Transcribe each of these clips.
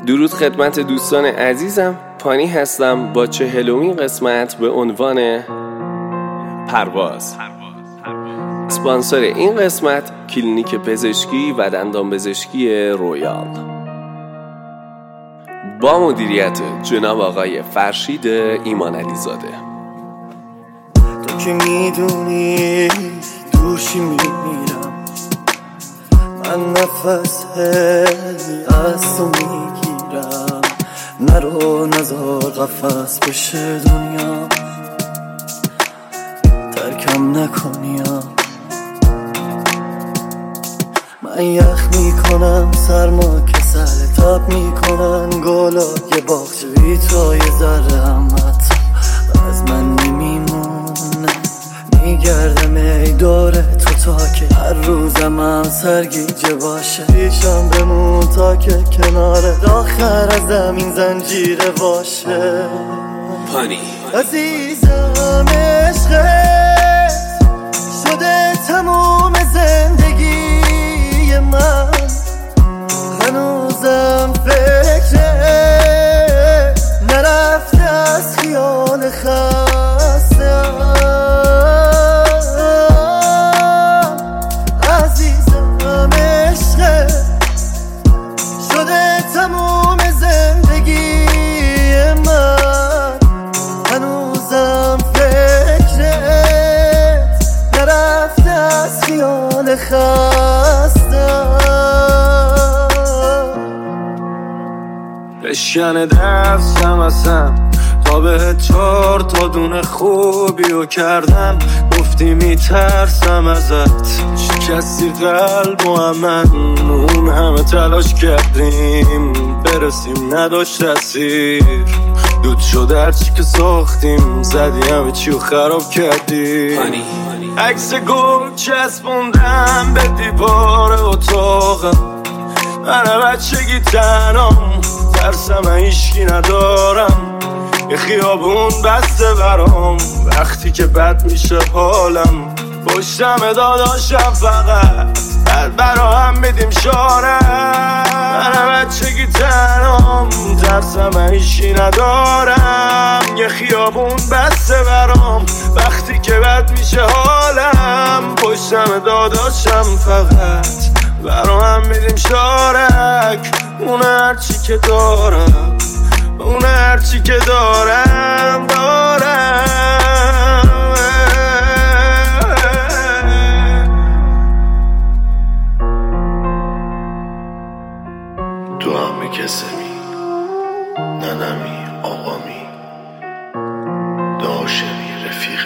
درود خدمت دوستان عزیزم، پانی هستم با 40مین قسمت به عنوان پرواز. اسپانسر این قسمت کلینیک پزشکی و دندان پزشکی رویال با مدیریت جناب آقای فرشید ایمان علی زاده. تو که میدونی دوشی میمیرم، من نفس از تو میگیرم، نرو نزار قفص بشه دنیا، ترکم نکنیم. من یخ میکنم سرما که سر تاب میکنن گلای باغچه بی تو یه ذره هم حتی از من نمیمونه، میگردم ای دوره تو تا که هر روزم هم سرگیجه باشه، پیشم بمون تا که کنار آخر از زمین زنجیره باشه. پانی عزیزم عشقت شده تموم زندگی من، هنوزم فکرت نرفته از خیال خستم. عزیزم عشقت شده تموم زندگی من، هنوزم فکرت نرفته از خیال خستم. بشکنه دستم اصلا تا به 4 تا دونه خوبی و کردم، گفتی میترسم ازت، شکستی قلب و من اون همه تلاش کردیم برسیم نداشت تاثیر، دود شد هرچی که ساختیم زدی همه چی و خراب کردی. عکس گل چسبوندم به دیوار اتاقم، من بچگی تنام ترسم هیچکی ندارم، یه خیابون بسته برام وقتی که بد میشه حالم، پشتم داداشم فقط بعد برا هم میدیم شارم، من بچگی تنام ترسم هیچکی ندارم، یه خیابون بسته برام وقتی که بد میشه حالم، پشتم داداشم فقط برا هم میدیم شارک، اون هرچی که دارم اون هرچی که دارم تو همه کسمی ننمی آقامی داشمی رفیقه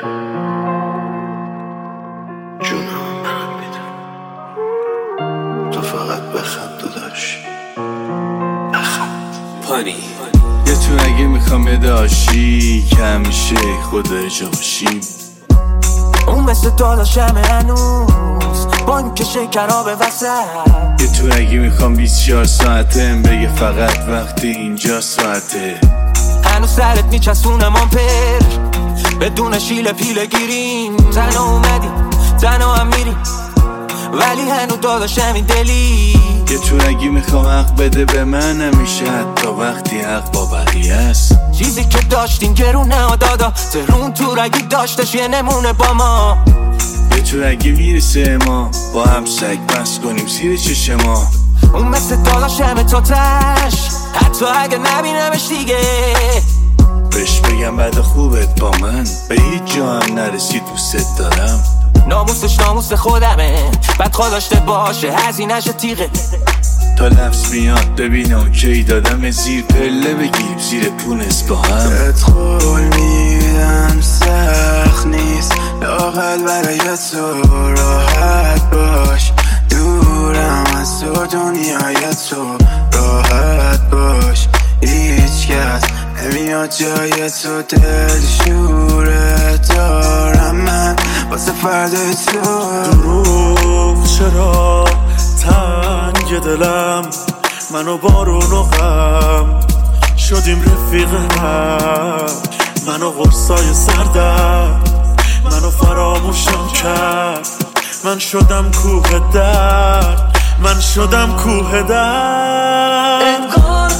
جونم برات میدم، تو فقط بخند داداش بخند. پانی یه تو اگه میخوام یه داشی که همیشه خدا جا باشیم، اون مثل داداشم هنوز بانک شکرها به وسط، یه تو اگه میخوام 24 ساعتم بگه فقط وقتی اینجا ساعته، هنوز سرت میچسونم آمپر بدون شیل پیله گیریم، تنها اومدی تنها هم میریم ولی هنوز داداشم این دلی، یه تو اگه میخوام حق بده به من همیشه حتی وقتی حق با بقیه است، چیزی که داشتیم گرونه دادا ترون تو رگی داشتش یه نمونه با ما، یه تو اگه میرسه ما با هم سگ بس کنیم سیر چش ما، اون مثل داداشم تا تش حتی اگه نبینمش دیگه، بهش بگم بعد خوبت با من به هیچ جا هم نرسی دوست دارم، ناموسش ناموس خودمه بعد خدا داشته باشه هزینه‌ش تیغه، تا لفظ میاد ببینم کی دادم زیر پله بگیریم زیر پونس با هم، ادخل میدم سخت نیست لااقل برای تو راحت باش، دورم از تو دنیای تو راحت باش، هیچ کس نمیاد جای تو، دل شوره دارم من واسه فردای تو. دروغ چرا تنگ دلم، منو بارون و غم شدیم رفیق هم، منو غرصای سردم منو فراموشم کرد، من شدم کوه درد، من شدم کوه درد.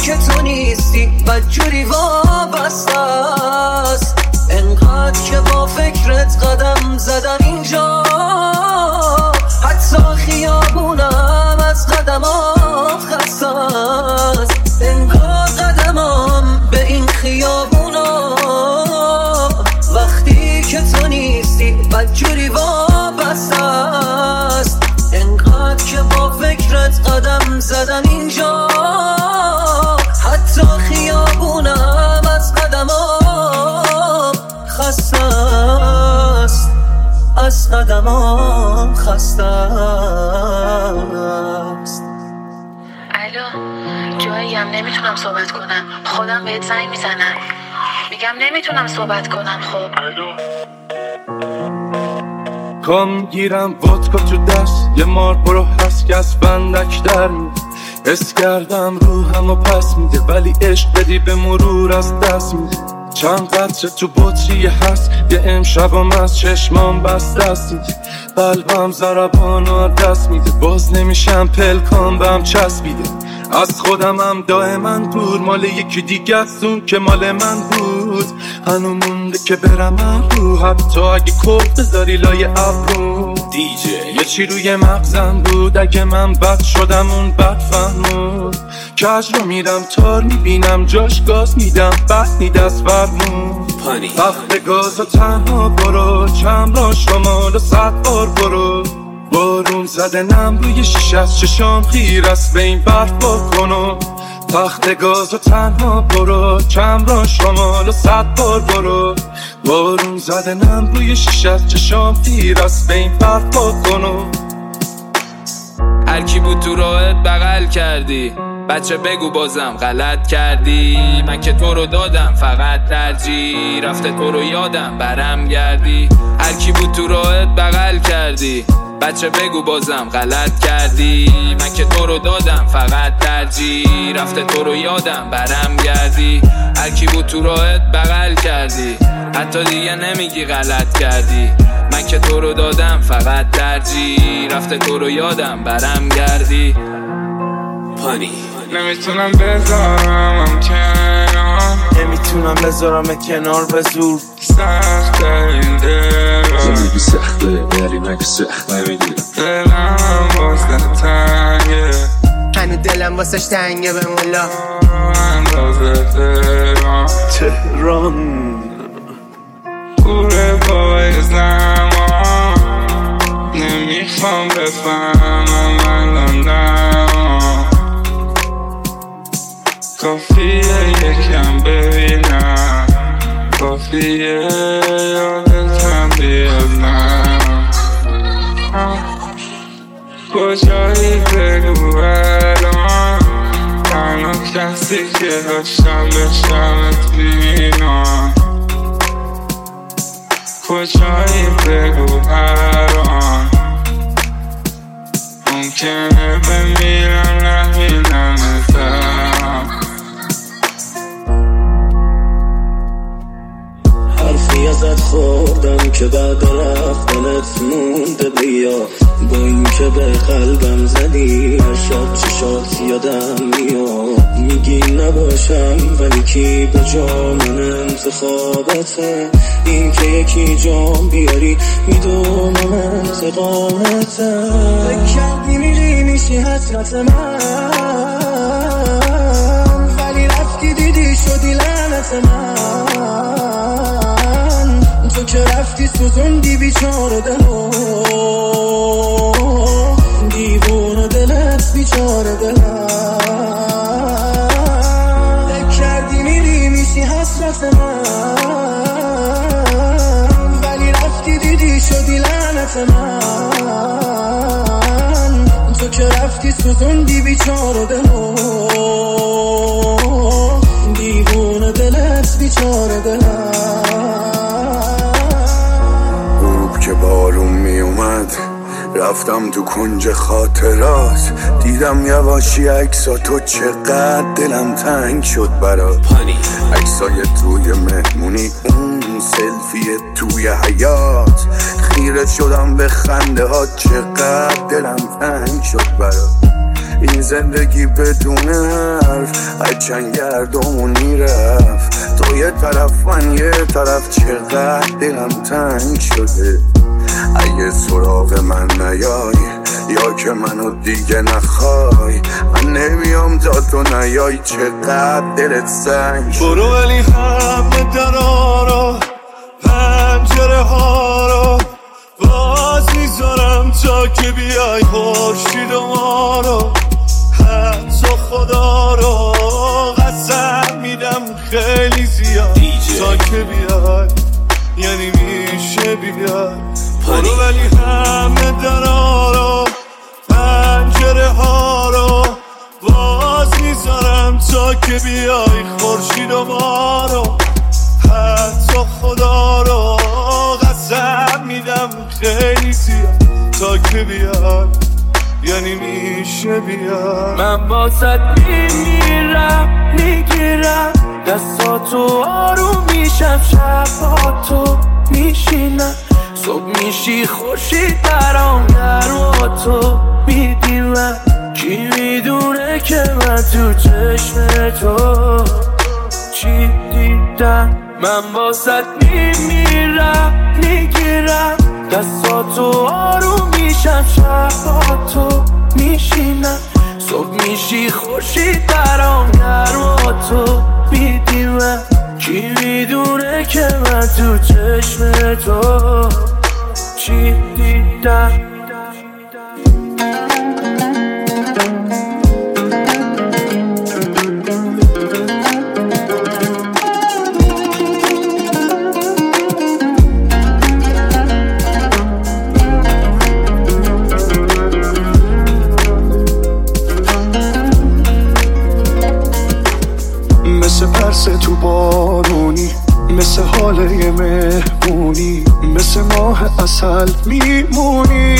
که تو نیستی بدجوری وابسته است. انقدر که با فکرت قدم زدم اینجا، حتی خیابونم از قدمات خسته است. انگار قدمم به این خیابونا وقتی که تو نیستی بدجوری وابسته است. انقدر که با فکرت قدم زدم اینجا، حتی خیابونم از قدمام خسته است. از قدمام خسته است. الو جاییم، نمیتونم صحبت کنم، خودم بهت زنگ میزنم. میگم نمیتونم صحبت کنم. خب کام گیرم وودکا تو دست، یه ماربورو هست که از بندک در میده. حس کردم روحمو پس میده، ولی عشق بدی به مرور از دست میده. چند قطره تو بطری هست، یه امشبم از چشمام بست دست میده. قلبم ضربانو دست میده، باز نمیشم پلکام بهم چسبیده. از خودمم دائما دور، مال یکی دیگه اون که مال من بود. هنو مونده که برم من رو، حتی اگه کل بذاری لای ابرو. دیجی یه چی روی مغزم بود، اگه من بد شدم اون بد فهمود. کج رو میرم تار میبینم جاش گاز میدم، بد نیدست فرمون. وقت گازو تنها برو، چند را شمال و 100 بار برو. بارون زده نم روی شیشه از چشام خیر است، به این برف بکنو. تخت گازو تنها برو، کم را شمال و 100 بار برو. بارون زده نم روی شیشه از چشام خیر است، به این برف بکنو. هر کی بود تو راهت بغل کردی، بچه بگو بازم غلط کردی. من که تو رو دادم فقط ترجیح، رفته تو رو یادم برم گردی. هر کی بود تو راهت بغل کردی، بچه بگو بازم غلط کردی. من که تو رو دادم فقط ترجیح، رفته تو رو یادم برم گردی. هر کی بود تو راهت بغل کردی، حتی دیگه نمیگی غلط کردی. من که تو رو دادم فقط ترجیح، رفته تو رو یادم برم گردی. پانی نمیتونم بذارم کنار، نمیتونم بذارم کنار به زور. سخت این دلم، زندگی سخته ولی مگه سخت نمیگیرم. دلم واسه تنگه، هنو دلم واسش تنگه به مولا. اندازه تهران کوره پای زمان. نمیخوام بفهمم الان دما، کافیه یکم ببینم، کافیه یادتم بیادم. کجایی بگو الان، تنها کسی که داشتم بشمت بینم. کجایی بگو الان، ممکنه بمیرم نبینمتم. حرفی ازت خوردم که بعد رفتنت مونده بیا. با این که به قلبم زدی، هر شب چشات یادم میاد. میگی نباشم ولی کی به جا من انتخابته. این که یکی جام بیاری میدونم انتقامته. فکر کردی میری میشی حسرت من، ولی رفتی دیدی شدی لعنت من. تو که رفتی سوزوندی بیچاره دلو، دیوونه دلت بیچاره دلم. فکر کردی میری میشی حسرت من، ولی رفتی دیدی شدی لعنت من. تو که رفتی سوزوندی بیچاره دلو، دیوونه دلت بیچاره دلم. غروب که بارون می اومد، رفتم تو کنج خاطرات. دیدم یواشی عکسا تو، چقدر دلم تنگ شد برات. عکسای توی مهمونی، اون سلفی توی حیات. خیره شدم به خنده ها، چقدر دلم تنگ شد برات. این زندگی بدون حرف از چنگ گردمون میرفت، تو یه طرف من یه طرف، چقدر دلم تنگ شده. اگه سراغ من نیای یا که منو دیگه نخوای، من نمیام تا تو نیای، چقدر دلت سنگ شده. برو ولی همه درا رو پنجره ها رو باز میذارم تا که بیای خورشید و ما رو، حتی خدا رو قسم میدم خیلی زیاد تا که بیای، یعنی میشه بیای. برو ولی همه درا رو پنجره ها رو باز میذارم تا که بیای خورشید و ما رو، حتی خدا رو قسم میدم خیلی زیاد تا که بیای، یعنی میشه بیای. من باست میمیرم میگیرم دستاتو، آروم میشم شباتو میشینم، صبح میشی خورشید برام گرما تو میدیمم. کی میدونه که من تو چشم تو چی دیدم. من باست میمیرم میگیرم دستاتو، آروم میشم شباتو میشینم، صبح میشی خورشید برام گرما تو میدیمم. کی میدونه که من تو چشم تو چی دیدم. مثل پرس تو بارونی، مثل حال یه مهمونی، مثل ماه عسل میمونی.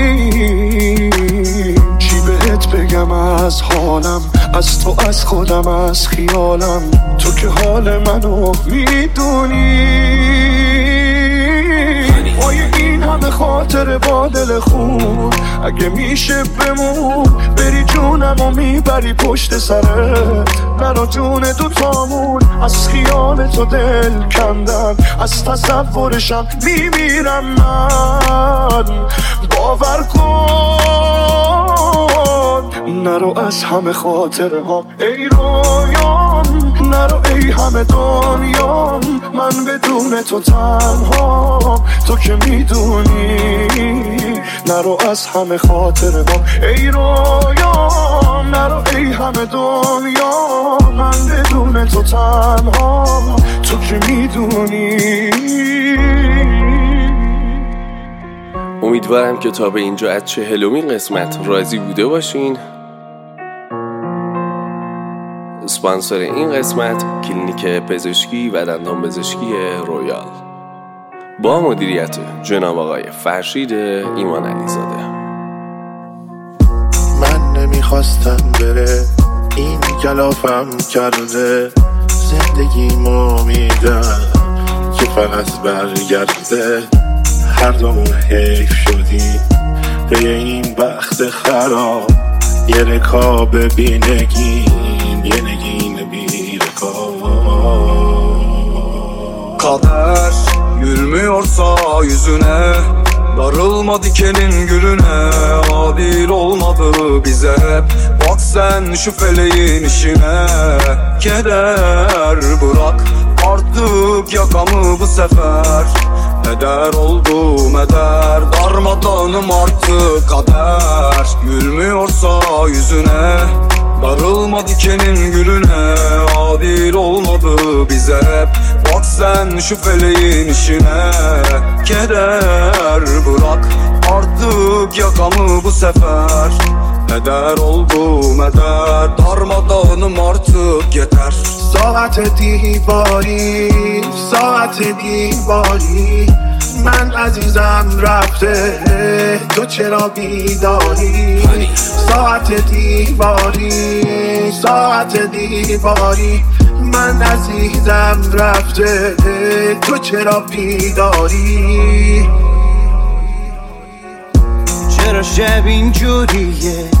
چی بهت بگم از حالم، از تو، از خودم، از خیالم، تو که حال منو میدونی. وای این همه خاطر با دل خون، اگه میشه بمون بری جونم و میبری پشت سرت، من و جون دوتامون از خیال تو دل کندم، از تصورشم میمیرم من. باور کن نرو از همه خاطره ها ای رویان، نرو ای همه دنیام، من بدون تو تنها، تو که میدونی. نرو از همه خاطره ها ای رویان، نرو ای همه دنیا، من بدون تو تنها، تو که میدونی. امیدوارم که تا به اینجا از 40مین قسمت راضی بوده باشین. اسپانسر این قسمت کلینیک پزشکی و دندان پزشکی رویال با مدیریت جناب آقای فرشید ایمان علیزاده. من نمیخواستم بره، این کلافم کرده، زندگیمو میدم که فقط برگرده. هر دومون حیف شدی به این بخت خراب، یه رکاب بینگین، یه نگین بی رکاب. Kader gülmüyorsa yüzüne, darılma dikenin gülüne, adil olmadı bize hep. Bak sen şu feleğin işine, keder bırak artık yakamı bu sefer. Eder oldum eder, darmadağınım artık kader. Gülmüyorsa yüzüne, darılma dikenin gülüne, adil olmadı bize hep. Bak sen şu feleğin işine, keder bırak artık yakamı bu sefer. Eder oldum eder, darmadağınım artık yeter. ساعت دیواری، ساعت دیواری، من عزیزم رفته تو چرا بیداری. ساعت دیواری، ساعت دیواری، من عزیزم رفته تو چرا بیداری. چرا شب اینجوریه،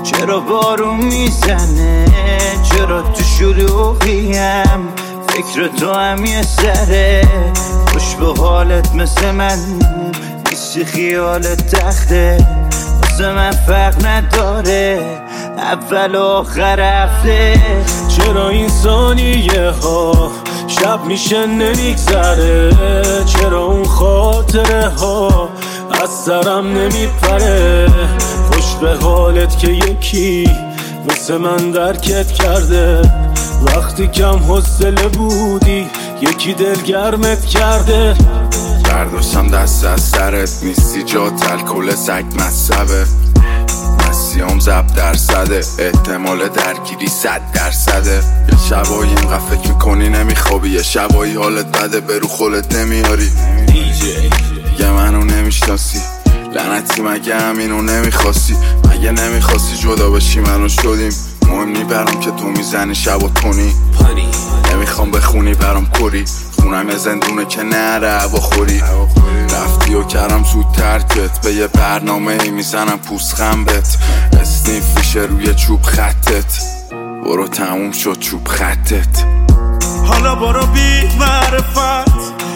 چرا بارون میزنه، چرا تو شلوغیم، فکر تو هم یه سره، خوش به حالت مثل من نیستی، خیالت تخته واسه من فرق نداره، اول و آخر هفته. چرا این ثانیه ها شب میشه نمیگذره، چرا اون خاطره ها از سرم نمیپره، خوش به حالت که یکی مثل من درکت کرده، وقتی کم حوصله بودی یکی دلگرمت کرده. برداشتم دست از سرت نیستی، جات الکل سگ مصبه، مسیام 100%، احتمال درگیری 100%. یه شبایی اینقدر فکر میکنی نمیخوابی، یه شبایی حالت بده برو خولت نمیاری، دیگه منو نمیشناسی، لعنتی مگه همینو نمیخواستی، مگه نمیخواستی جدا بشی منو شدیم، مهم نی برام که تو میزنی شب و تونی، نمیخوام بخونی برام کری، خونم یه زندونه که نره هوا خوری، رفتی و کردم زود ترکت، به یه برنامه ای میزنم پوست خنبت، اسنیف میشه روی چوب خطت، برو تموم شد چوب خطت. حالا برو بی معرفت،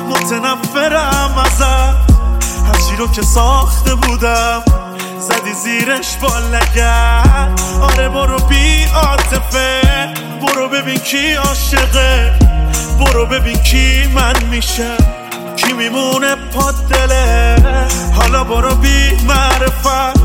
متنفرم ازت، هرچی رو که ساخته بودم زدی زیرش با لگد. آره برو بی عاطفه، برو ببین کی عاشقه، برو ببین کی من میشه، کی میمونه پا دله. حالا برو بی معرفت،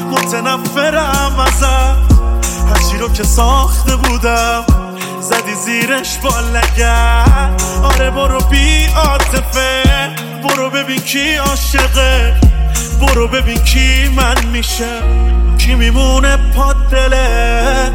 متنفرم ازت، هرچی رو که ساخته بودم زدی زیرش با لگد. آره برو بی عاطفه، برو ببین کی عاشقه، برو ببین کی من میشه، کی میمونه پا دله.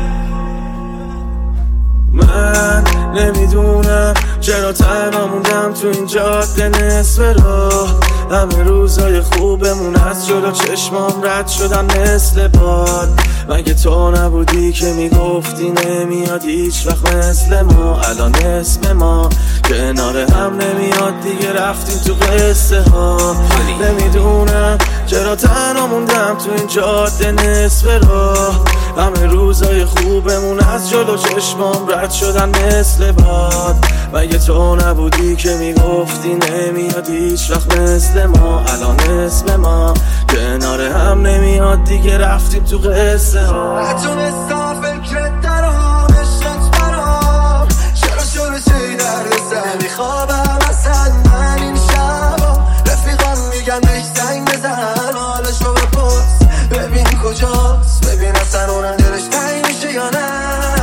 من نمیدونم چرا تنها موندم تو این جاده نصف راه، همه روزای خوبمون از جلو چشمام رد شدن مثل باد، مگه تو نبودی که میگفتی نمیاد هیچ وقت مثل ما، الان اسم ما کنار هم نمیاد دیگه، رفتیم تو قصه ها. نمیدونم چرا تنها موندم تو این جاده نصف راه، همه روزای خوبمون از جلو چشمام رد شدن مثل باد، مگه تو نبودی که میگفتی نمیاد هیچ وقت مثل ما، الان اسم ما کنار هم نمیاد دیگه، رفتیم تو قصه ها. نتونستم فکرت درام، عشقت برام، چرا شروع درد سر میخوابم اصلا من این شبا، رفیقم میگن بهش زنگ بزن، حالشو بپرس ببین کجاست، ببین اصلا اونم دلش تنگ میشه یا نه.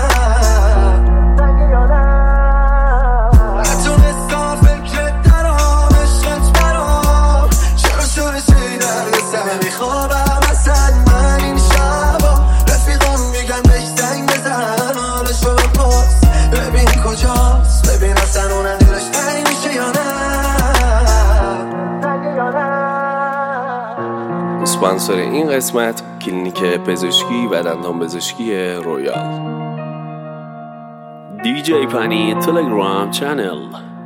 نتونستم فکرت درام، عشقت برام، چرا شروع درد سر میخوابم اصلا من این شبا، رفیقم میگن بهش زنگ بزن، حالشو بپرس ببین کجاست، ببین اصلا اونم دلش تنگ میشه یا نه. اسپانسر این قسمت کلینیک پزشکی و دندان پزشکی رویال. DJ پانی تلگرام چنل.